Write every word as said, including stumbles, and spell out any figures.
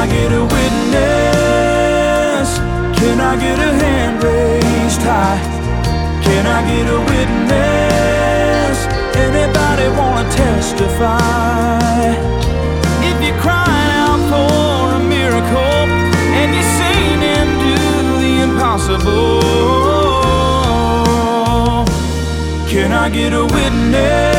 I get a witness? Can I get a hand raised high? Can I get a witness? Anybody wanna testify? If you're crying out for a miracle and you're seen him do the impossible, can I get a witness?